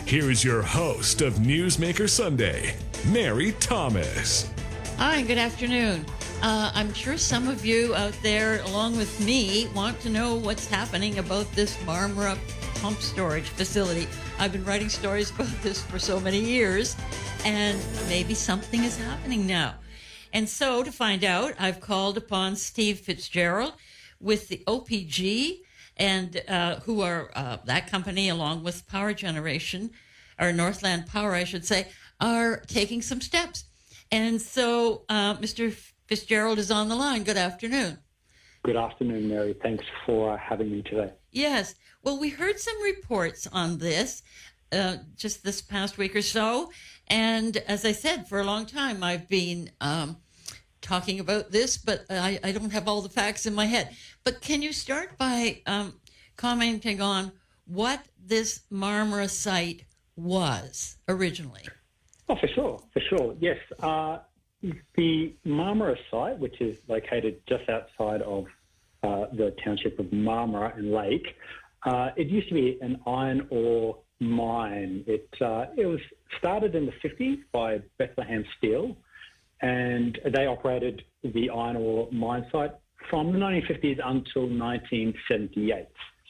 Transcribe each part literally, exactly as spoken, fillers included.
Here is your host of Newsmaker Sunday, Mary Thomas. Hi, good afternoon. Uh, I'm sure some of you out there, along with me, want to know what's happening about this Marmora pump storage facility. I've been writing stories about this for so many years, and maybe something is happening now. And so, to find out, I've called upon Steve Fitzgerald with the O P G, and uh, who are uh, that company, along with Power Generation, or Northland Power, I should say, are taking some steps. And so, uh, Mister Fitzgerald is on the line. Good afternoon. Good afternoon, Mary. Thanks for uh, having me today. Yes. Well, we heard some reports on this uh, just this past week or so. And as I said, for a long time, I've been um, talking about this, but I, I don't have all the facts in my head. But can you start by um, commenting on what this Marmora site was originally? Oh, for sure, for sure. Yes. Uh, the Marmora site, which is located just outside of uh, the township of Marmora and Lake, uh, it used to be an iron ore mine. It, uh, it was started in the fifties by Bethlehem Steel, and they operated the iron ore mine site from the nineteen fifties until nineteen seventy-eight.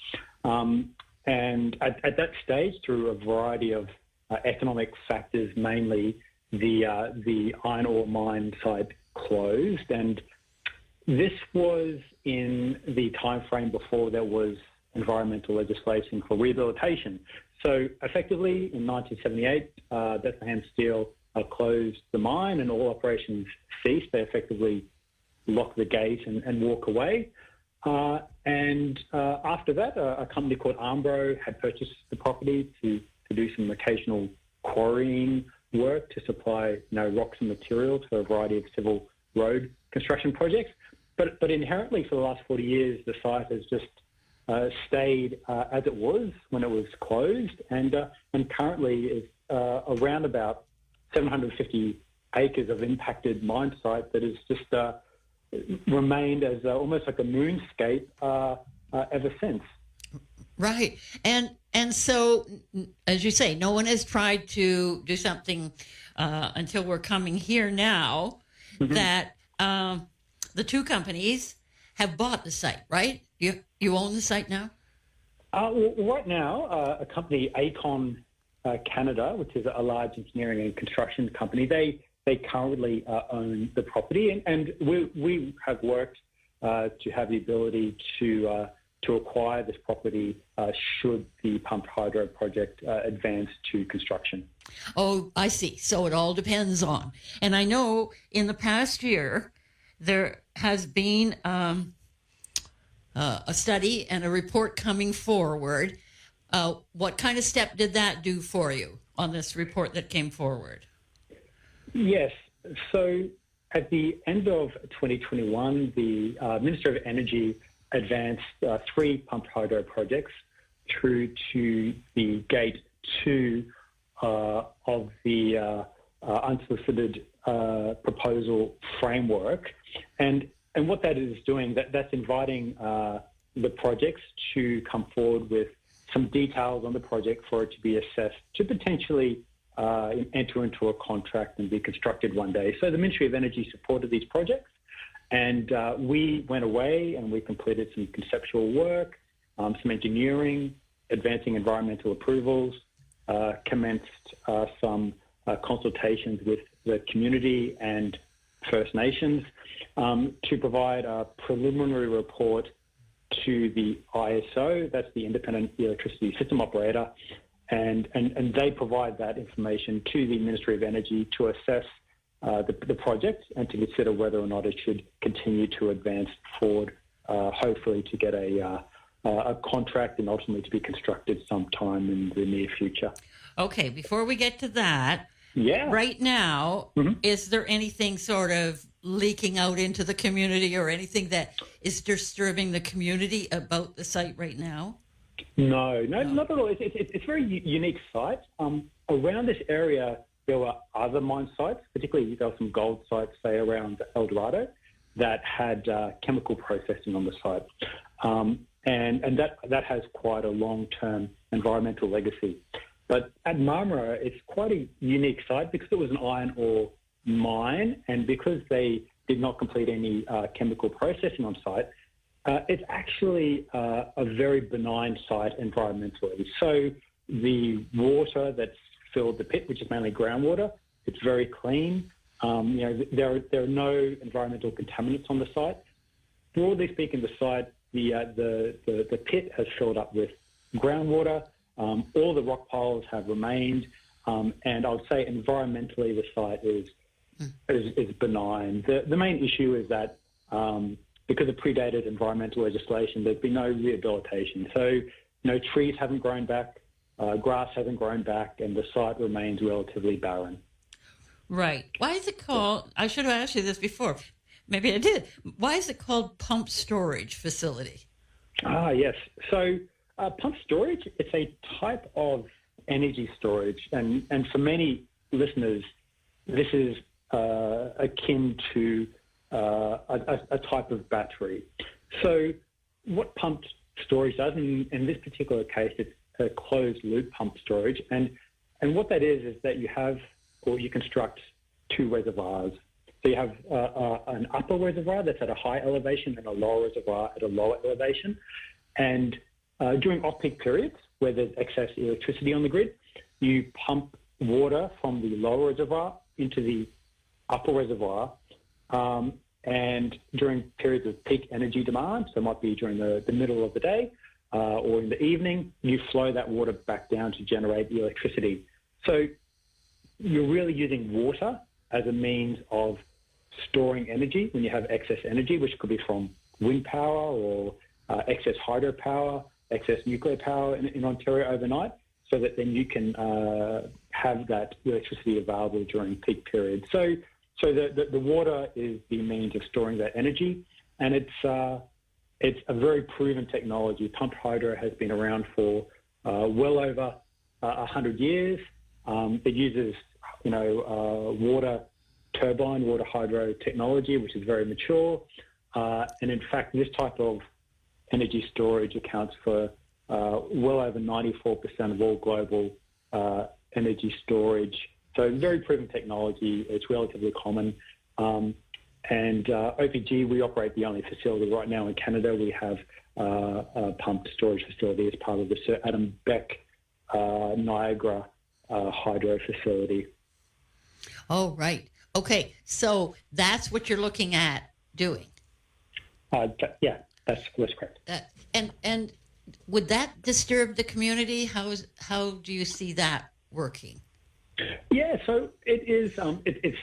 Um, and at, at that stage, through a variety of uh, economic factors, mainly the uh, the iron ore mine site closed, and this was in the time frame before there was environmental legislation for rehabilitation. So effectively, in nineteen seventy-eight, uh, Bethlehem Steel uh, closed the mine and all operations ceased. They effectively lock the gate and, and walk away. Uh, and uh, after that, uh, a company called Armbro had purchased the property to, to do some occasional quarrying work to supply you know, rocks and materials for a variety of civil road construction projects. But, but inherently, for the last forty years, the site has just uh, stayed uh, as it was when it was closed, and, uh, and currently is uh, around about seven hundred fifty acres of impacted mine site that is just uh, remained as uh, almost like a moonscape uh, uh, ever since. Right. And and so, as you say, no one has tried to do something uh, until we're coming here now mm-hmm. that um, the two companies have bought the site, right? You you own the site now? Uh, well, right now, uh, a company, Acon uh, Canada, which is a large engineering and construction company, they They currently uh, own the property, and, and we, we have worked uh, to have the ability to uh, to acquire this property uh, should the pumped hydro project uh, advance to construction. Oh, I see. So it all depends on. And I know in the past year there has been um, uh, a study and a report coming forward. Uh, what kind of step did that do for you on this report that came forward? Yes. So at the end of twenty twenty-one, the uh, Minister of Energy advanced uh, three pumped hydro projects through to the gate two uh, of the uh, uh, unsolicited uh, proposal framework. And and what that is doing, that, that's inviting uh, the projects to come forward with some details on the project for it to be assessed to potentially Uh, enter into a contract and be constructed one day. So the Ministry of Energy supported these projects, and uh, we went away and we completed some conceptual work, um, some engineering, advancing environmental approvals, uh, commenced uh, some uh, consultations with the community and First Nations um, to provide a preliminary report to the I S O, that's the Independent Electricity System Operator, And, and, and they provide that information to the Ministry of Energy to assess uh, the, the project and to consider whether or not it should continue to advance forward, uh, hopefully to get a, uh, a contract and ultimately to be constructed sometime in the near future. Okay, before we get to that, yeah. right now, mm-hmm. is there anything sort of leaking out into the community or anything that is disturbing the community about the site right now? No, no, no, not at all. It's, it's, it's a very unique site. Um, around this area, there were other mine sites, particularly there were some gold sites, say, around El Dorado, that had uh, chemical processing on the site. Um, and and that, that has quite a long-term environmental legacy. But at Marmara, it's quite a unique site because it was an iron ore mine, and because they did not complete any uh, chemical processing on site, uh, it's actually uh, a very benign site environmentally. So the water that's filled the pit, which is mainly groundwater, it's very clean. Um, you know, there are, there are no environmental contaminants on the site. Broadly speaking, the site, the uh, the, the the pit has filled up with groundwater. Um, all the rock piles have remained, um, and I would say environmentally the site is mm. is, is benign. The the main issue is that um, because of predated environmental legislation, there's been no rehabilitation. So, you know, trees haven't grown back, uh, grass hasn't grown back, and the site remains relatively barren. Right. Why is it called? I should have asked you this before. Maybe I did. Why is it called Pump Storage Facility? Ah, yes. So uh, pump storage, it's a type of energy storage. And, and for many listeners, this is uh, akin to uh, a, a type of battery. So what pumped storage does, in, in this particular case, it's a closed loop pump storage. And, and what that is, is that you have, or you construct two reservoirs. So you have uh, uh, an upper reservoir that's at a high elevation and a lower reservoir at a lower elevation. And uh, during off-peak periods, where there's excess electricity on the grid, you pump water from the lower reservoir into the upper reservoir. Um, and during periods of peak energy demand, so it might be during the, the middle of the day uh, or in the evening, you flow that water back down to generate the electricity. So you're really using water as a means of storing energy when you have excess energy, which could be from wind power or uh, excess hydropower, excess nuclear power in, in Ontario overnight, so that then you can uh, have that electricity available during peak periods. So, so the, the, the water is the means of storing that energy, and it's uh, it's a very proven technology. Pumped hydro has been around for uh, well over uh, one hundred years. Um, it uses, you know, uh, water turbine, water hydro technology, which is very mature. Uh, and in fact, this type of energy storage accounts for uh, well over ninety-four percent of all global uh, energy storage. So very proven technology. It's relatively common. Um, and uh, O P G, we operate the only facility right now in Canada. We have uh, a pumped storage facility as part of the Sir Adam Beck uh, Niagara uh, hydro facility. Oh, right. Okay, so that's what you're looking at doing. Uh, yeah, that's, that's correct. Uh, and and would that disturb the community? How is how do you see that working? Yeah, so it is. Um, it, it's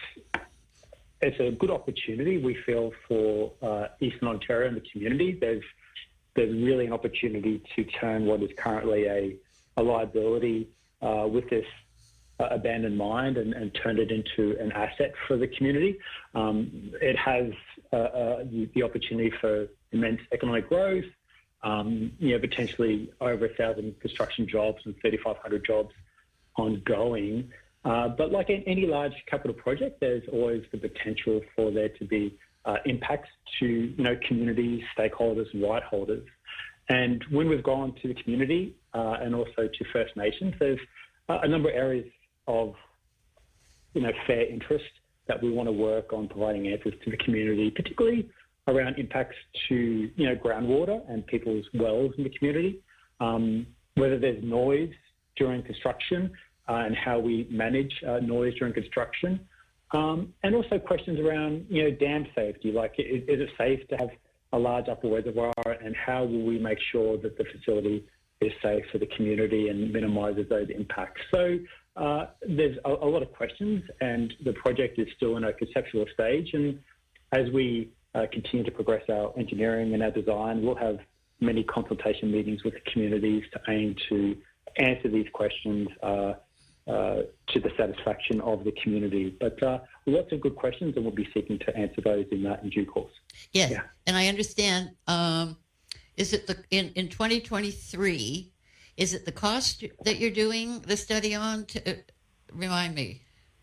it's a good opportunity we feel for uh, Eastern Ontario and the community. There's there's really an opportunity to turn what is currently a a liability uh, with this Uh, abandoned mine and, and turned it into an asset for the community. Um, it has uh, uh, the, the opportunity for immense economic growth, um, you know, potentially over a thousand construction jobs and thirty-five hundred jobs ongoing. Uh, but like in any large capital project, there's always the potential for there to be uh, impacts to, you know, communities, stakeholders and right holders. And when we've gone to the community uh, and also to First Nations, there's uh, a number of areas of, you know, fair interest that we want to work on providing answers to the community, particularly around impacts to, you know, groundwater and people's wells in the community, um, whether there's noise during construction uh, and how we manage uh, noise during construction, um, and also questions around, you know, dam safety, like is, is it safe to have a large upper reservoir, and how will we make sure that the facility is safe for the community and minimises those impacts. So Uh, there's a, a lot of questions, and the project is still in a conceptual stage. And as we uh, continue to progress our engineering and our design, we'll have many consultation meetings with the communities to aim to answer these questions uh, uh, to the satisfaction of the community. But uh, lots of good questions, and we'll be seeking to answer those in that in due course. Yes, yeah. And I understand. Um, is it the in in twenty twenty-three? Is it the cost that you're doing the study on? To, uh, remind me.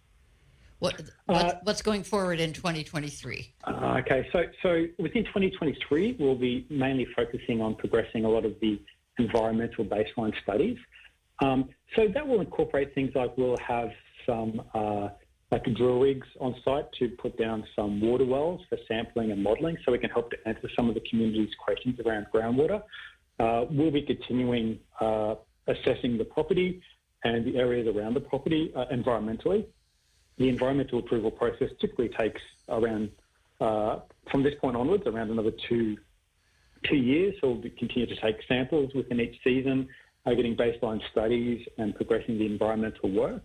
What what's, uh, what's going forward in twenty twenty-three? Uh, okay, so so within twenty twenty-three, we'll be mainly focusing on progressing a lot of the environmental baseline studies. Um, so that will incorporate things like we'll have some uh, like drill rigs on site to put down some water wells for sampling and modelling, so we can help to answer some of the community's questions around groundwater. Uh, we'll be continuing uh, assessing the property and the areas around the property uh, environmentally. The environmental approval process typically takes around, uh, from this point onwards, around another two, two years. So we'll continue to take samples within each season, uh, getting baseline studies and progressing the environmental work.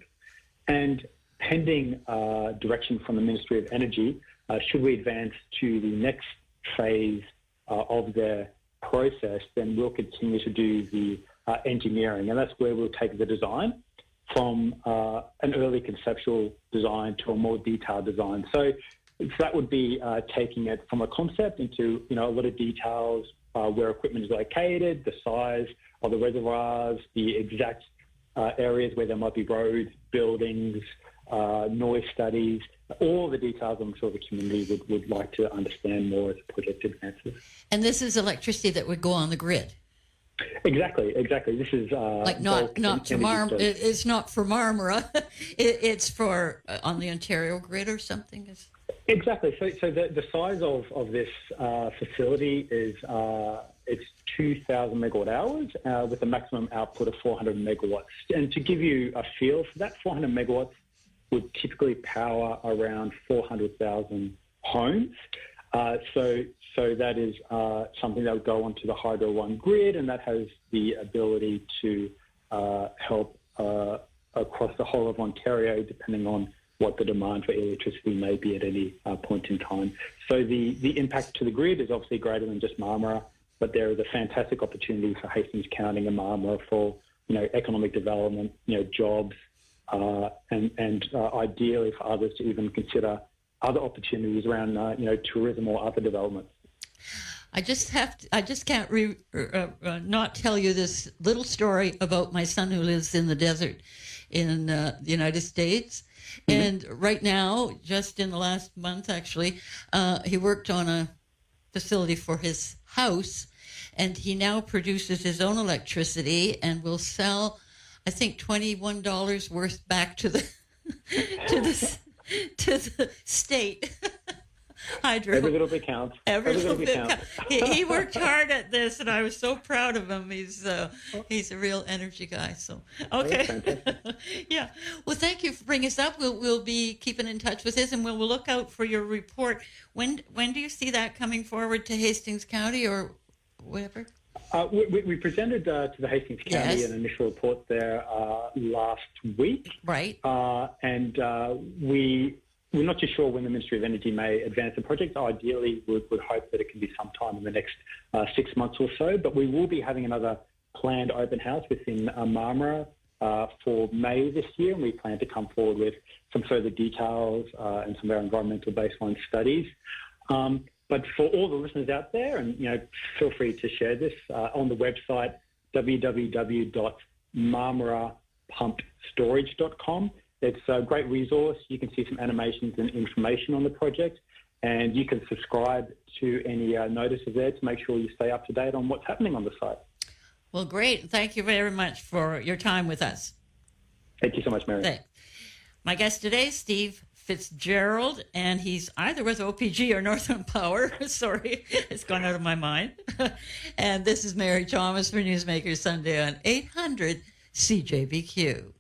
And pending uh, direction from the Ministry of Energy, uh, should we advance to the next phase uh, of their process, then we'll continue to do the uh, engineering, and that's where we'll take the design from uh, an early conceptual design to a more detailed design. So, so that would be uh, taking it from a concept into, you know, a lot of details, uh, where equipment is located, the size of the reservoirs, the exact uh, areas where there might be roads, buildings, uh, noise studies, all the details I'm sure the community would, would like to understand more as the project advances. And this is electricity that would go on the grid. Exactly, exactly. This is uh, like not not to Mar. It, it's not for Marmora. it, it's for uh, on the Ontario grid or something. Is exactly. So, so the, the size of of this uh, facility is uh, it's two thousand megawatt hours uh, with a maximum output of four hundred megawatts. And to give you a feel for that, four hundred megawatts would typically power around four hundred thousand homes. Uh, so, so that is uh, something that would go onto the Hydro One grid, and that has the ability to uh, help uh, across the whole of Ontario, depending on what the demand for electricity may be at any uh, point in time. So the, the impact to the grid is obviously greater than just Marmora, but there is a fantastic opportunity for Hastings County and Marmora for, you know, economic development, you know, jobs, uh, and, and uh, ideally for others to even consider other opportunities around, uh, you know, tourism or other developments. I just have to, I just can't re, uh, uh, not tell you this little story about my son who lives in the desert in uh, the United States. Mm-hmm. And right now, just in the last month, actually, uh, he worked on a facility for his house, and he now produces his own electricity and will sell, I think, twenty-one dollars worth back to the to the to the state. Hydro. Every little bit counts. Every, Every little, little bit counts. He, he worked hard at this, and I was so proud of him. He's uh, he's a real energy guy. So okay, yeah. Well, thank you for bringing us up. We'll we'll be keeping in touch with this, and we'll, we'll look out for your report. When when do you see that coming forward to Hastings County or whatever? Uh, we, we presented uh, to the Hastings County yes. an initial report there uh, last week, right? Uh, and uh, we. We're not too sure when the Ministry of Energy may advance the project. Ideally, we would hope that it can be sometime in the next uh, six months or so, but we will be having another planned open house within uh, Marmora uh, for May this year, and we plan to come forward with some further details uh, and some of our environmental baseline studies. Um, but for all the listeners out there, and you know, feel free to share this uh, on the website w w w dot marmora pumped storage dot com. It's a great resource. You can see some animations and information on the project, and you can subscribe to any uh, notices there to make sure you stay up to date on what's happening on the site. Well, great. Thank you very much for your time with us. Thank you so much, Mary. Thanks. My guest today, Steve Fitzgerald, and he's either with O P G or Northland Power. Sorry, it's gone out of my mind. And this is Mary Thomas for Newsmaker Sunday on eight hundred C J B Q.